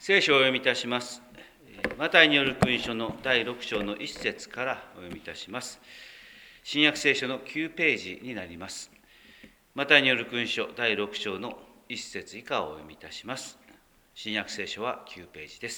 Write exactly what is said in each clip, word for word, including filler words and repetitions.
聖書をお読みいたします。マタイによる福音書のだいろく章のいっ節からお読みいたします。新約聖書のきゅうページになります。マタイによる福音書だいろく章のいっ節以下をお読みいたします。新約聖書はきゅうページです。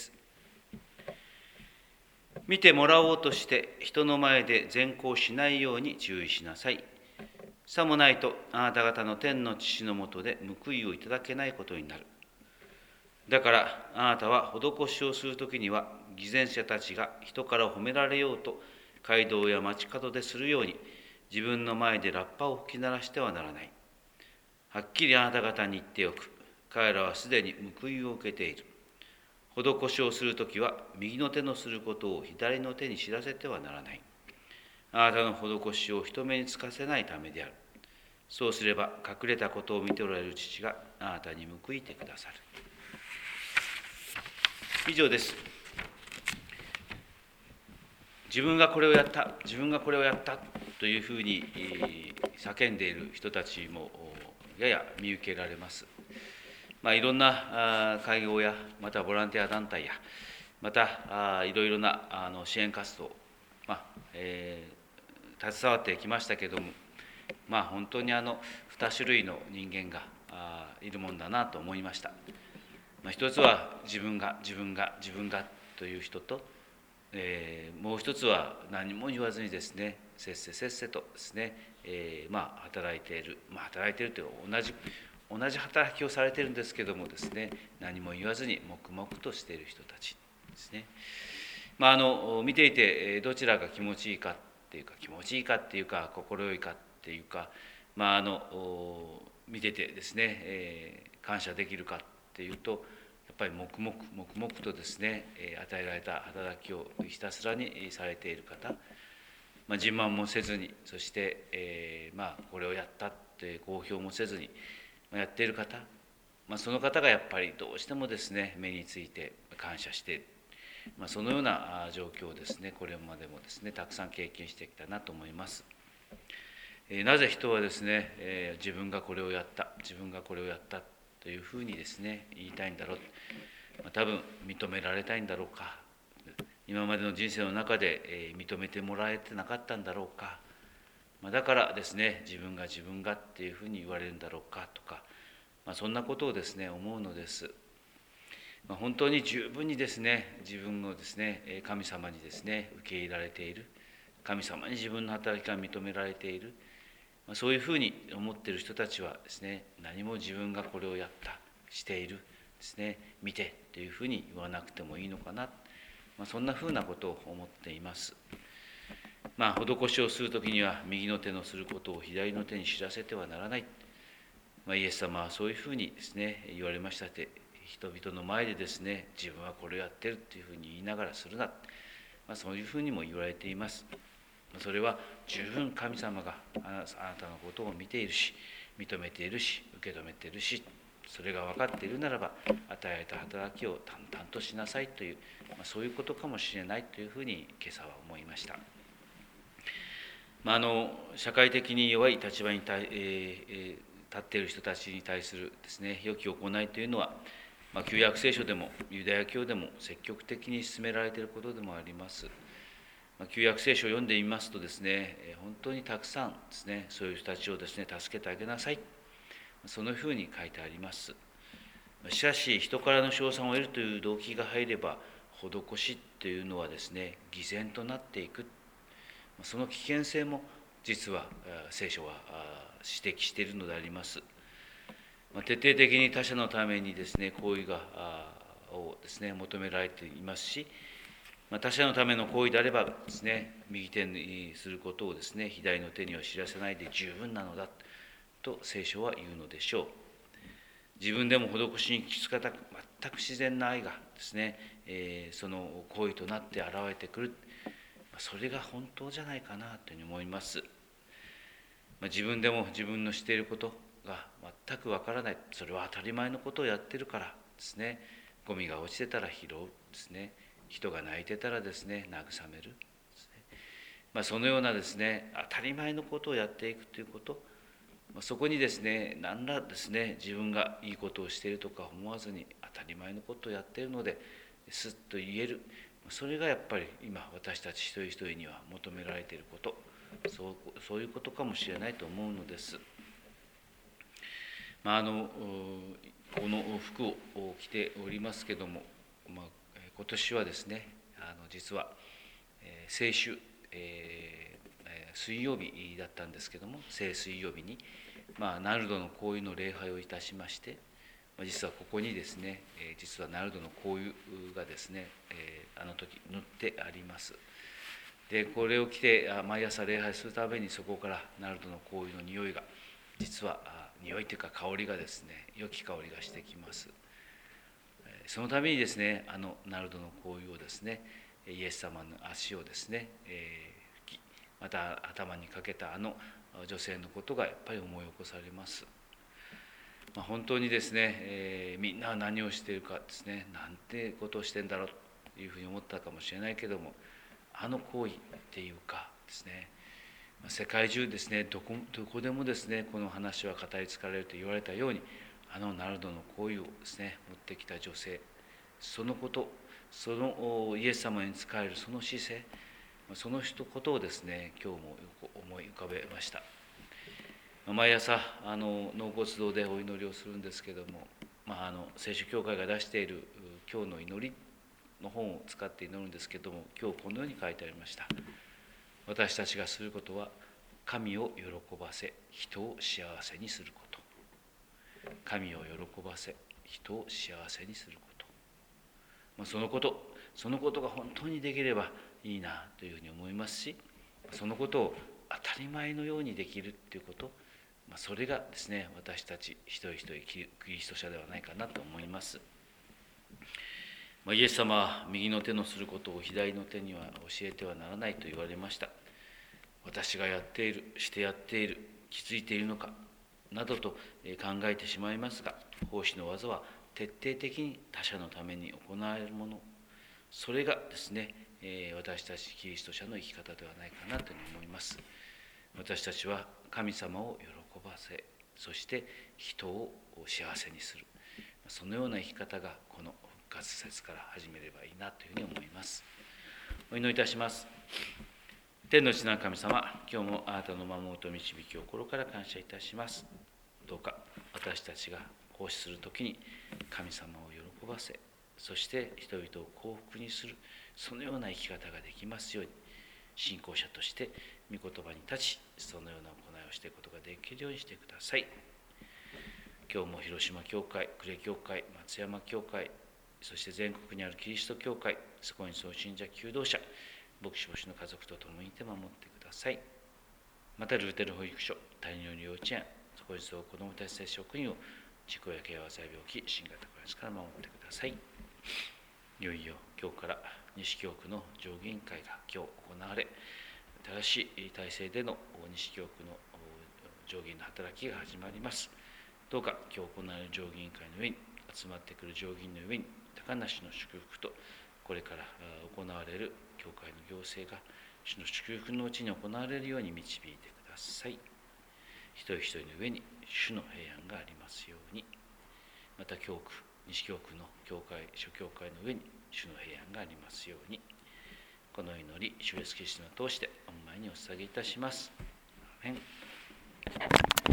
見てもらおうとして人の前で善行しないように注意しなさい。さもないとあなた方の天の父のもとで報いをいただけないことになる。だからあなたは施しをするときには偽善者たちが人から褒められようと街道や街角でするように自分の前でラッパを吹き鳴らしてはならない。はっきりあなた方に言っておく。彼らはすでに報いを受けている。施しをするときは右の手のすることを左の手に知らせてはならない。あなたの施しを人目につかせないためである。そうすれば隠れたことを見ておられる父があなたに報いてくださる。以上です。自分がこれをやった、自分がこれをやったというふうに叫んでいる人たちもやや見受けられます。まあ、いろんな会合や、またボランティア団体や、またいろいろなあの支援活動、まあえー、携わってきましたけれども、まあ、本当にあのに種類の人間がいるもんだなと思いました。まあ、一つは自分が自分が自分がという人と、えー、もう一つは何も言わずにですね、せっせせっせとですね、えー、まあ働いている、まあ、働いているという同じ同じ働きをされているんですけどもですね、何も言わずに黙々としている人たちですね。まあ、あの見ていてどちらが気持ちいいかっていうか気持ちいいかっていうか心よいかっていうか、まあ、あの見ててですね、えー、感謝できるかっていうと、やっぱり黙々黙々とですね、与えられた働きをひたすらにされている方、まあ、自慢もせずに、そして、えー、まあこれをやったって公表もせずにやっている方、まあ、その方がやっぱりどうしてもですね、目について感謝している、まあ、そのような状況をですね、これまでもですね、たくさん経験してきたなと思います。なぜ人はですね、自分がこれをやった、自分がこれをやったというふうにですね、言いたいんだろう。まあ、多分認められたいんだろうか。今までの人生の中で認めてもらえてなかったんだろうか。まあ、だからですね、自分が自分がっていうふうに言われるんだろうかとか、まあ、そんなことをですね、思うのです。まあ、本当に十分にですね、自分をですね、神様にですね、受け入れられている。神様に自分の働きが認められている。そういうふうに思っている人たちはですね、何も自分がこれをやった、しているですね、見てというふうに言わなくてもいいのかな、まあ、そんなふうなことを思っています。まあ、施しをするときには右の手のすることを左の手に知らせてはならない。まあ、イエス様はそういうふうにですね、言われましたって、人々の前でですね、自分はこれをやってるっていうふうに言いながらするな、まあ、そういうふうにも言われています。それは十分神様があなたのことを見ているし、認めているし、受け止めているし、それが分かっているならば、与えられた働きを淡々としなさいという、まあ、そういうことかもしれないというふうに今朝は思いました。まあ、あの社会的に弱い立場に対、えー、立っている人たちに対するですね、良き行いというのは、まあ、旧約聖書でもユダヤ教でも積極的に進められていることでもあります。旧約聖書を読んでみますとですね、本当にたくさんですね、そういう人たちをですね、助けてあげなさい、そのふうに書いてあります。しかし、人からの称賛を得るという動機が入れば、施しというのはですね、偽善となっていく、その危険性も実は聖書は指摘しているのであります。徹底的に他者のためにですね、行為がをですね、求められていますし、他者のための行為であればですね、右手にすることをですね、左の手には知らせないで十分なのだと聖書は言うのでしょう。自分でも施しに気づかたく全く自然な愛がですね、えー、その行為となって現れてくる、それが本当じゃないかなというふうに思います。自分でも自分のしていることが全くわからない、それは当たり前のことをやってるからですね、ゴミが落ちてたら拾うですね、人が泣いてたらですね、慰めるです、ね、まあ、そのようなですね、当たり前のことをやっていくということ、 そこにですね、何らですね、自分がいいことをしているとか思わずに、当たり前のことをやっているので、すっと言える、それがやっぱり今、私たち一人一人には求められていること、そうそういうことかもしれないと思うのです。まあ、あのこの服を着ておりますけども、まあ、今年はですね、あの実は聖週、えー水曜日だったんですけども、聖水曜日に、まあ、ナルドの香油の礼拝をいたしまして、実はここにですね、実はナルドの香油がですね、あの時塗ってあります。でこれを着て毎朝礼拝するために、そこからナルドの香油の匂いが、実は匂いというか香りがですね、良き香りがしてきます。そのためにですね、あのナルドの香油をですね、イエス様の足をですね、えーまた頭にかけたあの女性のことがやっぱり思い起こされます。まあ、本当にですね、えー、みんなは何をしているかですね、なんてことをしてんだろうというふうに思ったかもしれないけども、あの行為っていうかですね、世界中ですね、どこどこでもですね、この話は語り継がれると言われたように、あのナルドの行為をですね、持ってきた女性、そのこと、そのイエス様に仕えるその姿勢、その一言をですね、今日も思い浮かべました。毎朝あの納骨堂でお祈りをするんですけども、まあ、あの聖書教会が出している今日の祈りの本を使って祈るんですけども、今日このように書いてありました。私たちがすることは、神を喜ばせ人を幸せにすること。神を喜ばせ人を幸せにすること、まあ、そのことそのことが本当にできればいいなというふうに思いますし、そのことを当たり前のようにできるということ、まあ、それがですね、私たち一人一人キリスト者ではないかなと思います。まあ、イエス様は右の手のすることを左の手には教えてはならないと言われました。私がやっている、してやっている、気づいているのかなどと考えてしまいますが、奉仕の技は徹底的に他者のために行われるもの、それがですね、私たちキリスト者の生き方ではないかなと思います。私たちは神様を喜ばせ、そして人を幸せにする、そのような生き方がこの復活節から始めればいいなというふうに思います。お祈りいたします。天の地なる神様、今日もあなたの守りと導きを心から感謝いたします。どうか私たちが奉仕するときに神様を喜ばせ、そして人々を幸福にする、そのような生き方ができますように、信仰者として御言葉に立ち、そのような行いをしていくことができるようにしてください。今日も広島教会、呉教会、松山教会、そして全国にあるキリスト教会、そこにそう信者求道者、牧師牧師の家族と共にいて守ってください。またルーテル保育所、谷の幼稚園、そこにそう子どもたち職員を事故や怪我、災病気、新型コロナから守ってください。いよいよ今日から西京区の上議員会が今日行われ、新しい体制での西京区の上議員の働きが始まります。どうか今日行われる上議員会の上に、集まってくる上議員の上に高梨の祝福と、これから行われる教会の行政が主の祝福のうちに行われるように導いてください。一人一人の上に主の平安がありますように。また教区、西京区の教会、諸教会の上に主の平安がありますように。この祈り、主イエスキリストを通して御前にお捧げいたします。アーメン。